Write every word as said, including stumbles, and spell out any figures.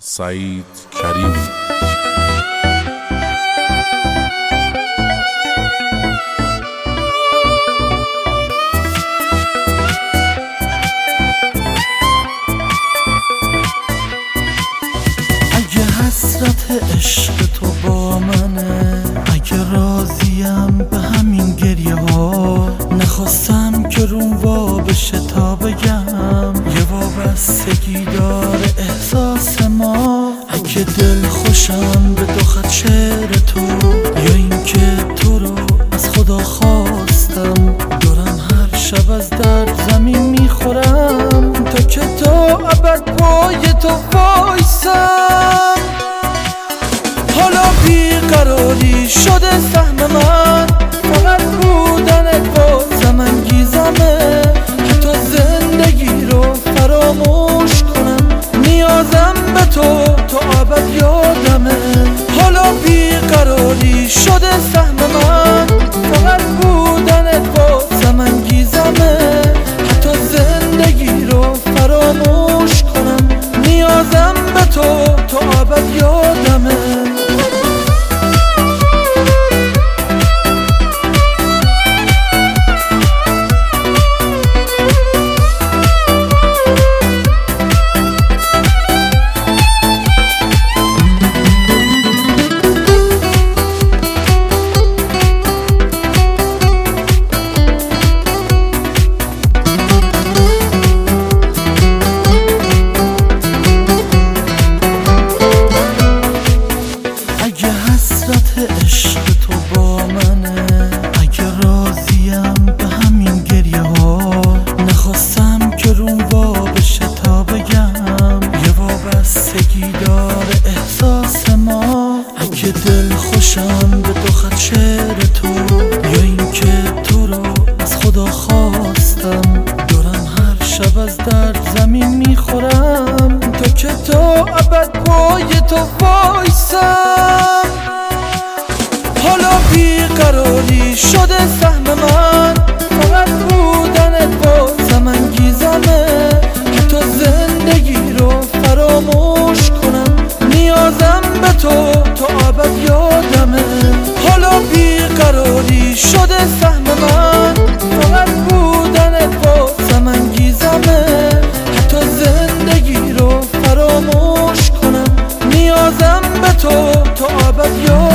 سعید کریمی. اگه حسرت عشق تو با منه، اگه راضیم به همین گریه ها، نخواستم که روم وا بشه تا بگم یه وابستگی داره احساس ما. اگه دل خوشم به دو خط شعر تو، یا این که تو رو از خدا خواستم، دارم هر شب از درد زمین میخورم تا که تو ابد پای تو وایسم. حالا بیقراری شده سهم من، فقط بودنت بازم انگیزمه، حتی زندگی رو فراموش کنم نیازم به تو تو ابد یادمه. حالا بیقراری شده سهم من، فقط بودنت بازم انگیزمه، حتی زندگی رو فراموش کنم نیازم به تو تو ابد یادمه. عشق تو با منه، اگه راضیم به همین گریه ها، نخواستم که روم وا بشه تا بگم یه وابستگی داره احساس ما. اگه دل خوشم به دو خط شعر تو، یا این که تو رو از خدا خواستم، دارم هر شب از درد زمین میخورم تا که تو ابد پای تو وایسم. حالا بیقراری شده سهم من، فقط بودنت بازم انگیزمه، حتی زندگی رو فراموش کنم نیازم به تو تو ابد یادمه. حالا بیقراری شده سهم من، فقط بودنت بازم انگیزمه، حتی زندگی رو فراموش کنم نیازم به تو تو ابد یادمه.